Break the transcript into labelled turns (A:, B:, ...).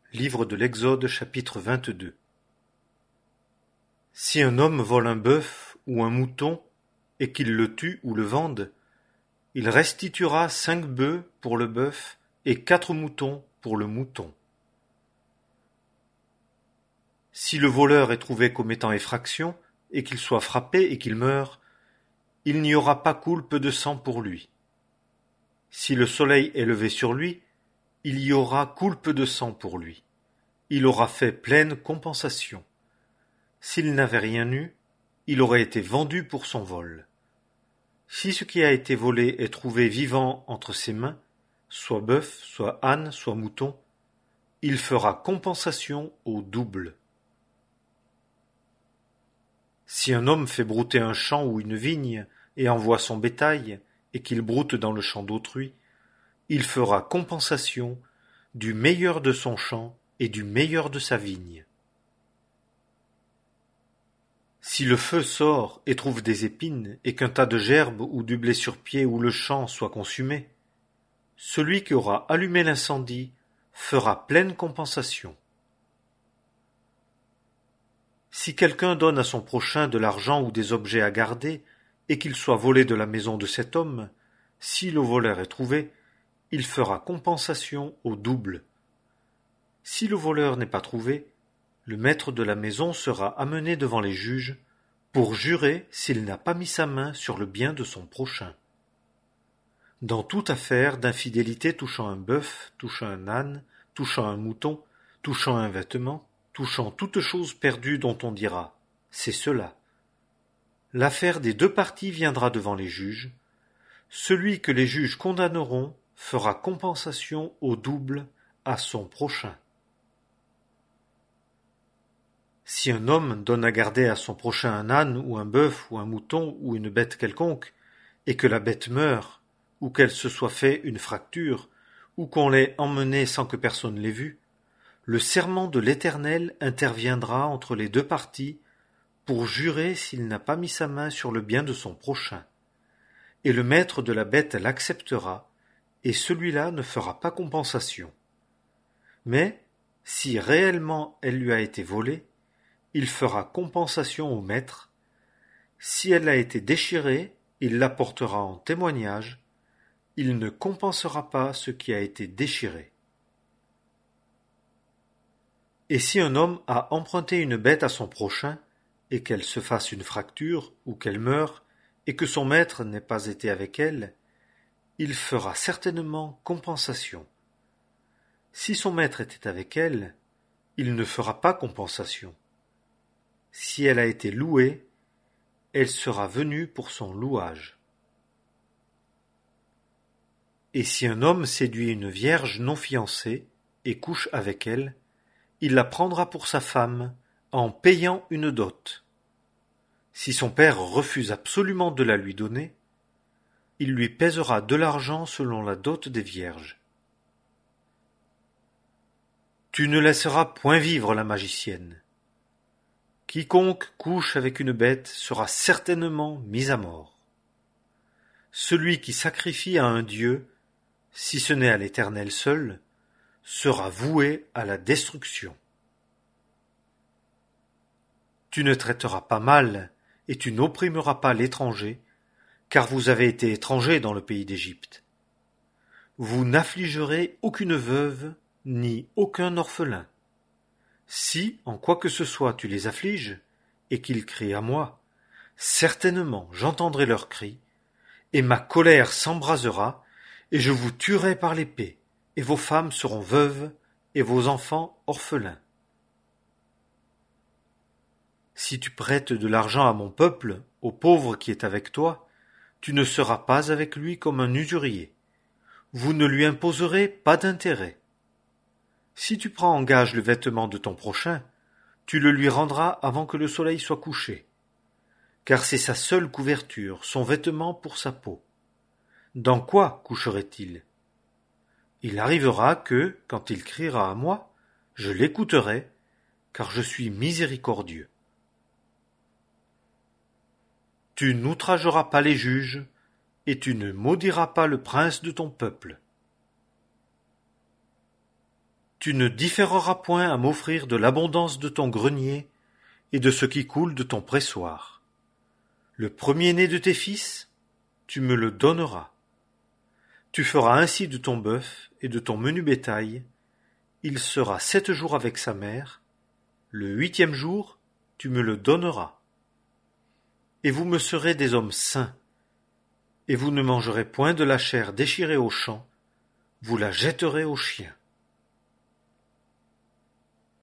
A: Livre de l'Exode chapitre 22. Si un homme vole un bœuf ou un mouton, et qu'il le tue ou le vende, il restituera 5 bœufs pour le bœuf et 4 moutons pour le mouton. Si le voleur est trouvé commettant effraction, et qu'il soit frappé et qu'il meure, il n'y aura pas coulpe de sang pour lui. Si le soleil est levé sur lui, il y aura coulpe de sang pour lui. Il aura fait pleine compensation. S'il n'avait rien eu, il aurait été vendu pour son vol. Si ce qui a été volé est trouvé vivant entre ses mains, soit bœuf, soit âne, soit mouton, il fera compensation au double. Si un homme fait brouter un champ ou une vigne et envoie son bétail, et qu'il broute dans le champ d'autrui, il fera compensation du meilleur de son champ et du meilleur de sa vigne. Si le feu sort et trouve des épines, et qu'un tas de gerbes ou du blé sur pied ou le champ soit consumé, celui qui aura allumé l'incendie fera pleine compensation. Si quelqu'un donne à son prochain de l'argent ou des objets à garder, et qu'il soit volé de la maison de cet homme, si le voleur est trouvé, il fera compensation au double. Si le voleur n'est pas trouvé, le maître de la maison sera amené devant les juges pour jurer s'il n'a pas mis sa main sur le bien de son prochain. Dans toute affaire d'infidélité touchant un bœuf, touchant un âne, touchant un mouton, touchant un vêtement, touchant toute chose perdue dont on dira « c'est cela », l'affaire des 2 parties viendra devant les juges. Celui que les juges condamneront fera compensation au double à son prochain. Si un homme donne à garder à son prochain un âne ou un bœuf ou un mouton ou une bête quelconque, et que la bête meure, ou qu'elle se soit fait une fracture, ou qu'on l'ait emmenée sans que personne l'ait vue, le serment de l'Éternel interviendra entre les 2 parties pour jurer s'il n'a pas mis sa main sur le bien de son prochain. Et le maître de la bête l'acceptera, et celui-là ne fera pas compensation. Mais, si réellement elle lui a été volée, il fera compensation au maître. Si elle a été déchirée, il l'apportera en témoignage. Il ne compensera pas ce qui a été déchiré. Et si un homme a emprunté une bête à son prochain, et qu'elle se fasse une fracture, ou qu'elle meure, et que son maître n'ait pas été avec elle, il fera certainement compensation. Si son maître était avec elle, il ne fera pas compensation. Si elle a été louée, elle sera venue pour son louage. Et si un homme séduit une vierge non fiancée et couche avec elle, il la prendra pour sa femme en payant une dot. Si son père refuse absolument de la lui donner, il lui pèsera de l'argent selon la dot des vierges. Tu ne laisseras point vivre la magicienne. Quiconque couche avec une bête sera certainement mis à mort. Celui qui sacrifie à un dieu, si ce n'est à l'Éternel seul, sera voué à la destruction. Tu ne traiteras pas mal, et tu n'opprimeras pas l'étranger, car vous avez été étrangers dans le pays d'Égypte. Vous n'affligerez aucune veuve, ni aucun orphelin. Si, en quoi que ce soit, tu les affliges, et qu'ils crient à moi, certainement j'entendrai leurs cris, et ma colère s'embrasera, et je vous tuerai par l'épée, et vos femmes seront veuves, et vos enfants orphelins. Si tu prêtes de l'argent à mon peuple, au pauvre qui est avec toi, tu ne seras pas avec lui comme un usurier. Vous ne lui imposerez pas d'intérêt. Si tu prends en gage le vêtement de ton prochain, tu le lui rendras avant que le soleil soit couché, car c'est sa seule couverture, son vêtement pour sa peau. Dans quoi coucherait-il? Il arrivera que, quand il criera à moi, je l'écouterai, car je suis miséricordieux. Tu n'outrageras pas les juges, et tu ne maudiras pas le prince de ton peuple. Tu ne différeras point à m'offrir de l'abondance de ton grenier et de ce qui coule de ton pressoir. Le premier-né de tes fils, tu me le donneras. Tu feras ainsi de ton bœuf et de ton menu bétail. Il sera 7 jours avec sa mère. Le 8e jour, tu me le donneras. Et vous me serez des hommes saints, et vous ne mangerez point de la chair déchirée au champ, vous la jetterez aux chiens.